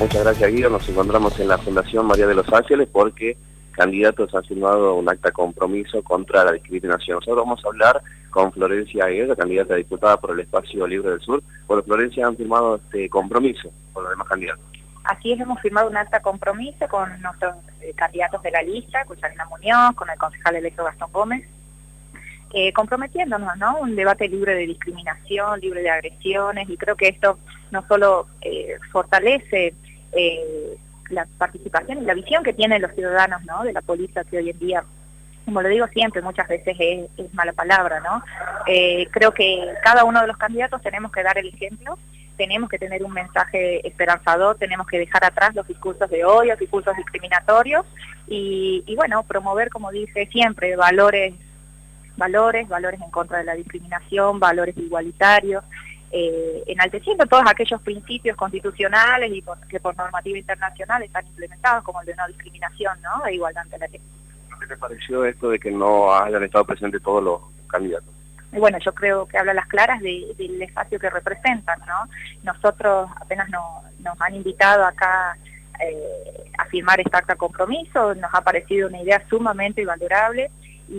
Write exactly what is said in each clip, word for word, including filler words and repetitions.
Muchas gracias, Guido. Nos encontramos en la Fundación María de los Ángeles porque candidatos han firmado un acta compromiso contra la discriminación. Nosotros vamos a hablar con Florencia Aguirre, candidata a diputada por el Espacio Libre del Sur. Bueno, Florencia, han firmado este compromiso con los demás candidatos. Así es, hemos firmado un acta compromiso con nuestros eh, candidatos de la lista, con Yanina Muñoz, con el concejal electo Gastón Gómez, eh, comprometiéndonos, ¿no? Un debate libre de discriminación, libre de agresiones, y creo que esto no solo eh, fortalece eh, la participación y la visión que tienen los ciudadanos, ¿no? De la política, que hoy en día, como lo digo siempre, muchas veces es, es mala palabra, ¿no? Eh, creo que cada uno de los candidatos tenemos que dar el ejemplo, tenemos que tener un mensaje esperanzador, tenemos que dejar atrás los discursos de odio, los discursos discriminatorios y, y bueno, promover, como dije siempre, valores, valores, valores en contra de la discriminación, valores igualitarios, eh, enalteciendo todos aquellos principios constitucionales y por, que por normativa internacional están implementados, como el de no discriminación, ¿no? E igualdad ante la ley. ¿Qué te pareció esto de que no hayan estado presentes todos los candidatos? Y bueno, yo creo que habla a las claras de, del espacio que representan, ¿no? Nosotros apenas no, nos han invitado acá eh, a firmar esta acta compromiso, nos ha parecido una idea sumamente valorable y,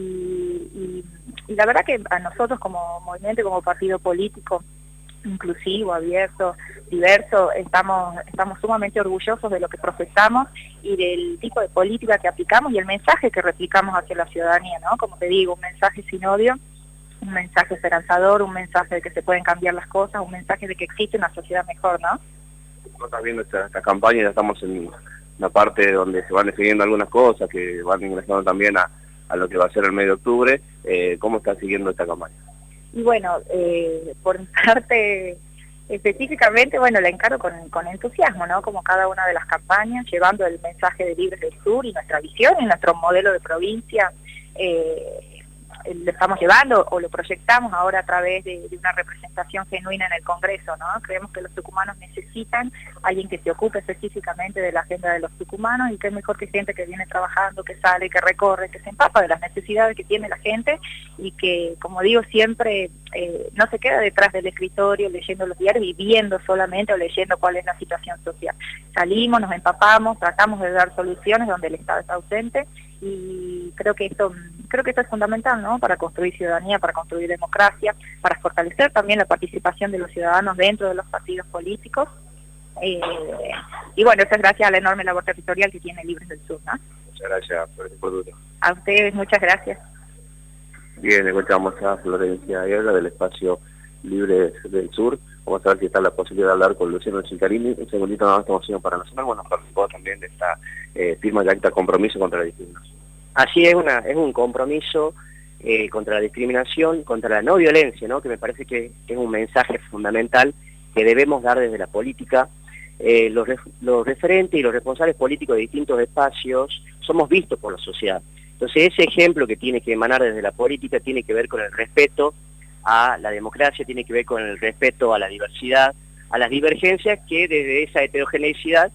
y, y la verdad que a nosotros como movimiento, como partido político inclusivo, abierto, diverso, estamos, estamos sumamente orgullosos de lo que profesamos y del tipo de política que aplicamos y el mensaje que replicamos hacia la ciudadanía, ¿no? Como te digo, un mensaje sin odio, un mensaje esperanzador, un mensaje de que se pueden cambiar las cosas, un mensaje de que existe una sociedad mejor, ¿no? No estás viendo esta, esta campaña, ya estamos en una parte donde se van definiendo algunas cosas que van ingresando también a, a lo que va a ser el mes de octubre. Eh, ¿Cómo estás siguiendo esta campaña? Y bueno, eh, por mi parte específicamente, bueno, la encaro con, con entusiasmo, ¿no? Como cada una de las campañas, llevando el mensaje de Libres del Sur y nuestra visión y nuestro modelo de provincia, eh, lo estamos llevando o lo proyectamos ahora a través de, de una representación genuina en el Congreso, ¿no? Creemos que los tucumanos necesitan alguien que se ocupe específicamente de la agenda de los tucumanos y que es mejor que gente que viene trabajando, que sale, que recorre, que se empapa de las necesidades que tiene la gente y que, como digo siempre, eh, no se queda detrás del escritorio leyendo los diarios y viendo solamente o leyendo cuál es la situación social. Salimos, nos empapamos, tratamos de dar soluciones donde el Estado está ausente y creo que esto creo que esto es fundamental, ¿no? Para construir ciudadanía, para construir democracia, para fortalecer también la participación de los ciudadanos dentro de los partidos políticos. Eh, y bueno, eso es gracias a la enorme labor territorial que tiene Libres del Sur, ¿no? Muchas gracias por este producto. A ustedes, muchas gracias. Bien, escuchamos a Florencia Aguirre del Espacio Libre del Sur. Vamos a ver si está la posibilidad de hablar con Luciano Chincarini. Un segundito nada más, estamos haciendo para Nacional. Bueno, participó también de esta eh, firma de acta compromiso contra la discriminación. Así es, una, es un compromiso eh, contra la discriminación, contra la no violencia, ¿no? Que me parece que es un mensaje fundamental que debemos dar desde la política. Eh, los, ref, los referentes y los responsables políticos de distintos espacios somos vistos por la sociedad. Entonces ese ejemplo que tiene que emanar desde la política tiene que ver con el respeto a la democracia, tiene que ver con el respeto a la diversidad, a las divergencias, que desde esa heterogeneidad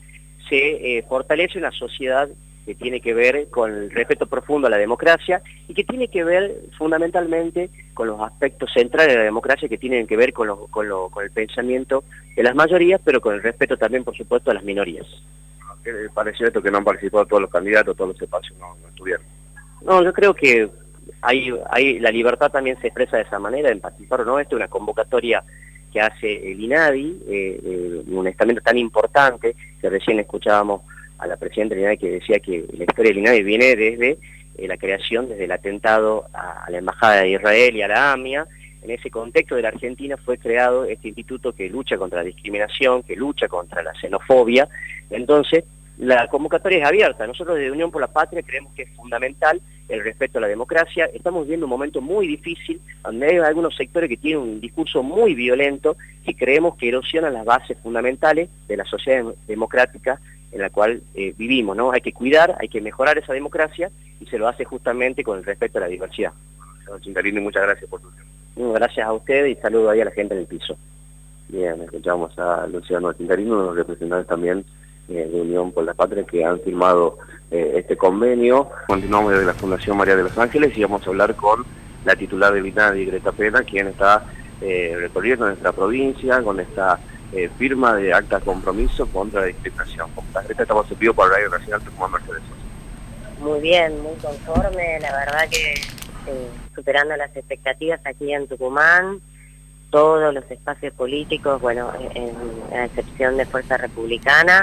se eh, fortalece una sociedad que tiene que ver con el respeto profundo a la democracia y que tiene que ver fundamentalmente con los aspectos centrales de la democracia que tienen que ver con, lo, con, lo, con el pensamiento de las mayorías, pero con el respeto también, por supuesto, a las minorías. ¿Qué le pareció esto que no han participado todos los candidatos, todos los espacios no, no estuvieron? No, yo creo que hay, hay, la libertad también se expresa de esa manera, en participar o no. Esto es una convocatoria que hace el INADI, eh, eh, un estamento tan importante, que recién escuchábamos a la presidenta del INADI que decía que la historia del INADI viene desde eh, la creación, desde el atentado a, a la Embajada de Israel y a la AMIA. En ese contexto de la Argentina fue creado este instituto que lucha contra la discriminación, que lucha contra la xenofobia. Entonces, la convocatoria es abierta. Nosotros desde Unión por la Patria creemos que es fundamental el respeto a la democracia. Estamos viviendo un momento muy difícil, donde hay algunos sectores que tienen un discurso muy violento, que creemos que erosionan las bases fundamentales de la sociedad democrática en la cual eh, vivimos, ¿no? Hay que cuidar, hay que mejorar esa democracia y se lo hace justamente con el respeto a la diversidad. Señor Chincarini, muchas gracias por tu tiempo. Gracias a ustedes y saludo ahí a la gente en el piso. Bien, escuchamos a Luciano Chincarini, uno de los representantes también eh, de Unión por la Patria que han firmado eh, este convenio. Continuamos desde la Fundación María de los Ángeles y vamos a hablar con la titular del INADI, Greta Pena, quien está eh, recorriendo nuestra provincia con esta eh, firma de acta de compromiso contra la discriminación. Como la Greta, estamos en vivo por Radio Nacional Tucumán Mercedes Sosa. Muy bien, muy conforme, la verdad que eh, superando las expectativas aquí en Tucumán, todos los espacios políticos, bueno, en, a excepción de Fuerza Republicana,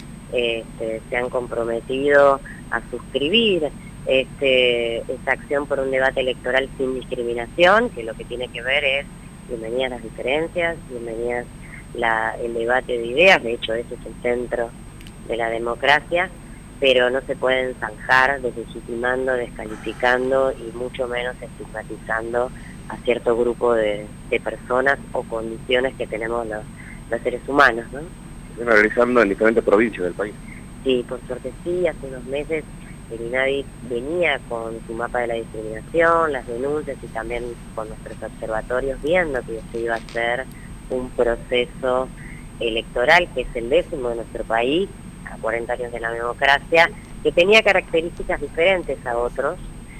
este, se han comprometido a suscribir este, esta acción por un debate electoral sin discriminación, que lo que tiene que ver es bienvenidas las diferencias, bienvenidas la, el debate de ideas, de hecho ese es el centro de la democracia, pero no se pueden zanjar deslegitimando, descalificando y mucho menos estigmatizando a cierto grupo de, de personas o condiciones que tenemos los, los seres humanos, ¿no? Se están realizando en diferentes provincias del país. Sí, por suerte sí, hace unos meses el INADI venía con su mapa de la discriminación, las denuncias y también con nuestros observatorios viendo que se iba a hacer un proceso electoral que es el décimo de nuestro país, a cuarenta años de la democracia, que tenía características diferentes a otros,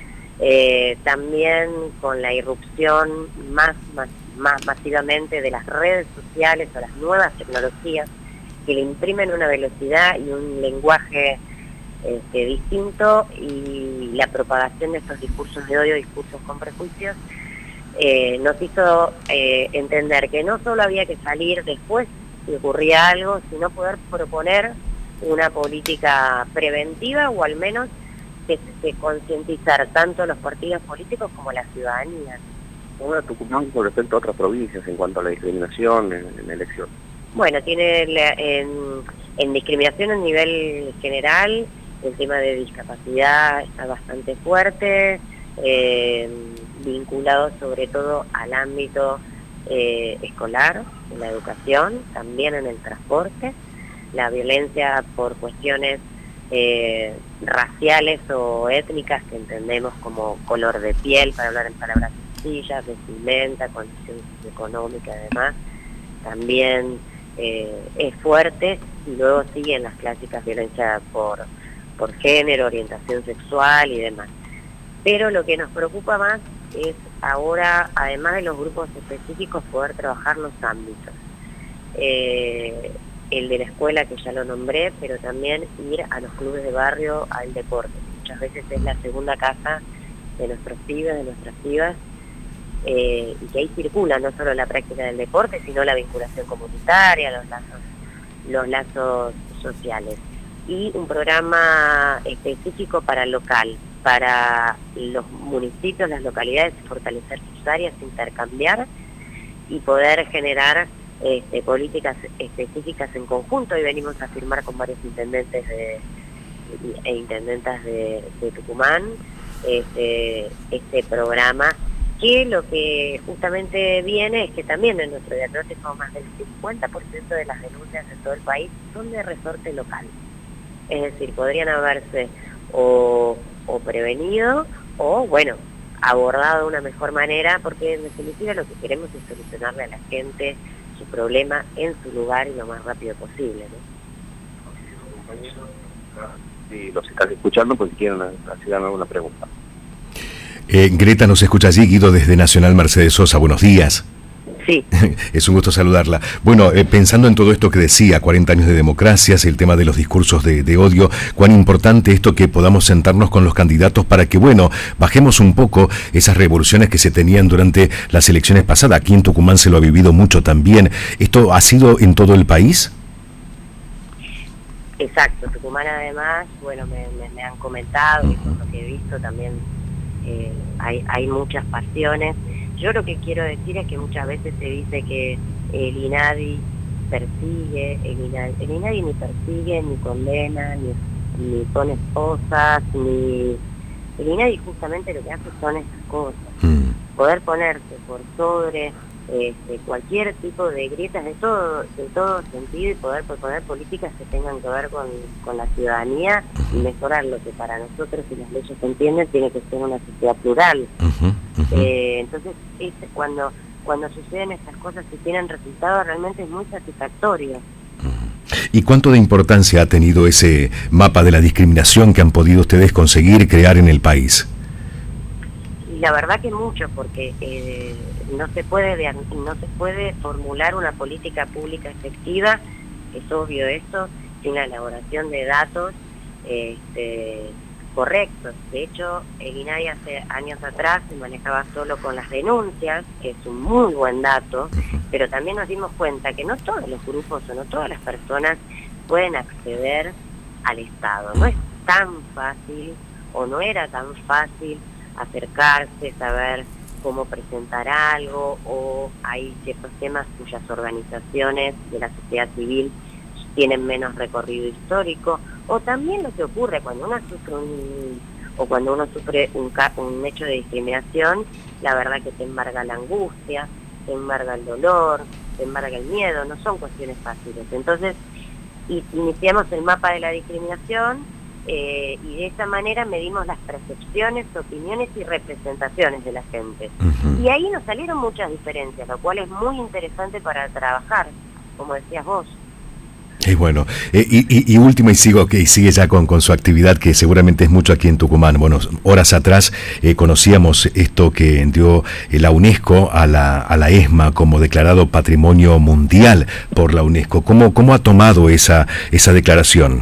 eh, también con la irrupción más, más, más masivamente de las redes sociales o las nuevas tecnologías que le imprimen una velocidad y un lenguaje este, distinto, y la propagación de estos discursos de odio, discursos con prejuicios, eh, nos hizo eh, entender que no solo había que salir después si ocurría algo, sino poder proponer una política preventiva o al menos que, que concientizar tanto los partidos políticos como la ciudadanía. ¿Cómo era Tucumán con respecto a otras provincias en cuanto a la discriminación en, en elección? Bueno, tiene la, en, en discriminación a nivel general, el tema de discapacidad está bastante fuerte, eh, vinculado sobre todo al ámbito eh, escolar, en la educación, también en el transporte, la violencia por cuestiones eh, raciales o étnicas que entendemos como color de piel, para hablar en palabras sencillas, vestimenta, condiciones económicas y demás, también eh, es fuerte, y luego siguen las clásicas violencias por, por género, orientación sexual y demás. Pero lo que nos preocupa más es ahora, además de los grupos específicos, poder trabajar los ámbitos. Eh, el de la escuela, que ya lo nombré, pero también ir a los clubes de barrio, al deporte. Muchas veces es la segunda casa de nuestros pibes, de nuestras pibas, eh, y que ahí circula no solo la práctica del deporte, sino la vinculación comunitaria, los lazos, los lazos sociales. Y un programa específico para el local, para los municipios, las localidades, fortalecer sus áreas, intercambiar y poder generar Este, políticas específicas en conjunto, y venimos a firmar con varios intendentes de, e intendentas de, de Tucumán este, este programa, que lo que justamente viene es que también en nuestro diagnóstico más del cincuenta por ciento de las denuncias en todo el país son de resorte local, es decir, podrían haberse o, o prevenido o bueno, abordado de una mejor manera, porque en definitiva lo que queremos es solucionarle a la gente su problema en su lugar y lo más rápido posible, ¿no? Si los están escuchando, pues si quieren hacer alguna pregunta. Eh, Greta nos escucha allí, Guido desde Nacional Mercedes Sosa, buenos días. Sí. Es un gusto saludarla. Bueno, eh, pensando en todo esto que decía, cuarenta años de democracias, el tema de los discursos de, de odio, cuán importante esto que podamos sentarnos con los candidatos para que, bueno, bajemos un poco esas revoluciones que se tenían durante las elecciones pasadas. Aquí en Tucumán se lo ha vivido mucho también. ¿Esto ha sido en todo el país? Exacto, Tucumán además, bueno, me, me, me han comentado, y por lo que he visto también eh, hay, hay muchas pasiones. Yo lo que quiero decir es que muchas veces se dice que el INADI persigue, el INADI, el INADI ni persigue, ni condena, ni, ni pone esposas, ni... El INADI justamente lo que hace son estas cosas. Mm. Poder ponerse por sobre este, cualquier tipo de grietas de todo, de todo sentido, y poder proponer políticas que tengan que ver con, con la ciudadanía y mejorar lo que para nosotros, si las leyes se entienden, tiene que ser una sociedad plural. Uh-huh, uh-huh. Eh, entonces, es cuando, cuando suceden estas cosas que tienen resultados, realmente es muy satisfactorio. ¿Y cuánto de importancia ha tenido ese mapa de la discriminación que han podido ustedes conseguir crear en el país? y la verdad que mucho, porque eh, no se puede no se puede formular una política pública efectiva, es obvio eso, sin la elaboración de datos este, correctos. De hecho, el INADI hace años atrás se manejaba solo con las denuncias, que es un muy buen dato, pero también nos dimos cuenta que no todos los grupos o no todas las personas pueden acceder al Estado. No es tan fácil, o no era tan fácil acercarse, saber cómo presentar algo, o hay ciertos temas cuyas organizaciones de la sociedad civil tienen menos recorrido histórico, o también lo que ocurre cuando uno sufre un, o cuando uno sufre un, un hecho de discriminación, la verdad que te embarga la angustia, te embarga el dolor, te embarga el miedo, no son cuestiones fáciles. Entonces, iniciamos el mapa de la discriminación eh, y de esa manera medimos las percepciones, opiniones y representaciones de la gente. Uh-huh. Y ahí nos salieron muchas diferencias, lo cual es muy interesante para trabajar, como decías vos. Y bueno, eh, y, y, y última, y sigo que sigue ya con, con su actividad, que seguramente es mucho aquí en Tucumán. Bueno, horas atrás eh, conocíamos esto que dio eh, la UNESCO a la, a la ESMA como declarado Patrimonio Mundial por la UNESCO. ¿Cómo, cómo ha tomado esa, esa declaración?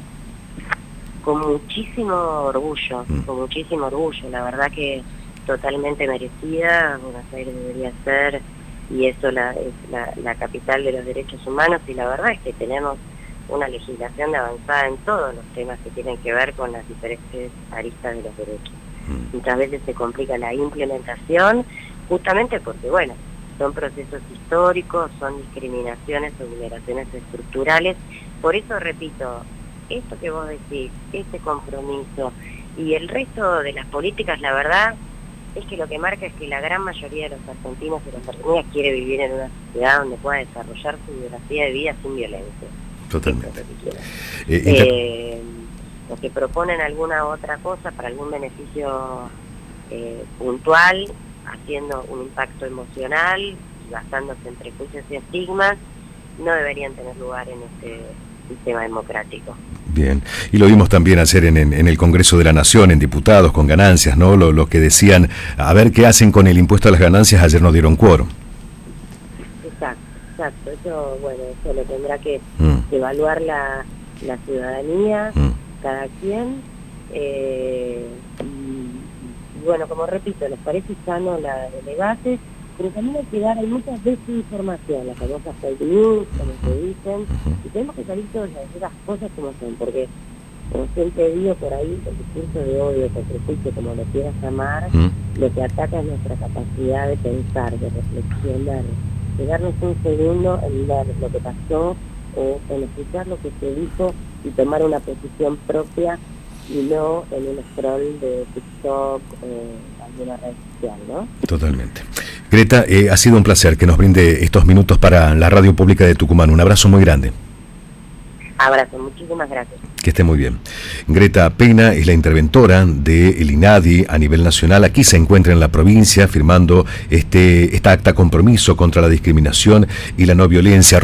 Con muchísimo orgullo, mm. con muchísimo orgullo. La verdad que totalmente merecida. Buenos Aires debería ser, y eso la, es la, la capital de los derechos humanos, y la verdad es que tenemos una legislación avanzada en todos los temas que tienen que ver con las diferentes aristas de los derechos. Mm. Muchas veces se complica la implementación, justamente porque, bueno, son procesos históricos, son discriminaciones o vulneraciones estructurales. Por eso, repito, esto que vos decís, este compromiso y el resto de las políticas, la verdad es que lo que marca es que la gran mayoría de los argentinos y las argentinas quiere vivir en una sociedad donde pueda desarrollar su biografía de vida sin violencia. Totalmente. Eh, eh, los que proponen alguna otra cosa para algún beneficio eh, puntual, haciendo un impacto emocional y basándose en prejuicios y estigmas, no deberían tener lugar en este sistema democrático. Bien, y lo vimos también hacer en, en, en el Congreso de la Nación, en diputados con ganancias, ¿no? Lo, lo que decían, a ver qué hacen con el impuesto a las ganancias, ayer no dieron quórum. Exacto, exacto, eso, bueno, eso lo tendrá que mm. evaluar la, la ciudadanía, mm. cada quien, eh, y, y bueno, como repito, les parece sano la, el debate, pero también hay que dar, hay muchas desinformación, las famosas fake news, como se dicen, y tenemos que salir todas las cosas como son, porque, como siempre digo por ahí, el discurso de odio, de prejuicio, como lo quieras llamar, ¿Mm? lo que ataca es nuestra capacidad de pensar, de reflexionar, de darnos un segundo en ver lo que pasó, o en escuchar lo que se dijo y tomar una posición propia, y no en un scroll de TikTok o eh, alguna red social, ¿no? Totalmente. Greta, eh, ha sido un placer que nos brinde estos minutos para la Radio Pública de Tucumán. Un abrazo muy grande. Abrazo, muchísimas gracias. Que esté muy bien. Greta Pena es la interventora del INADI a nivel nacional. Aquí se encuentra en la provincia firmando este, esta acta compromiso contra la discriminación y la no violencia.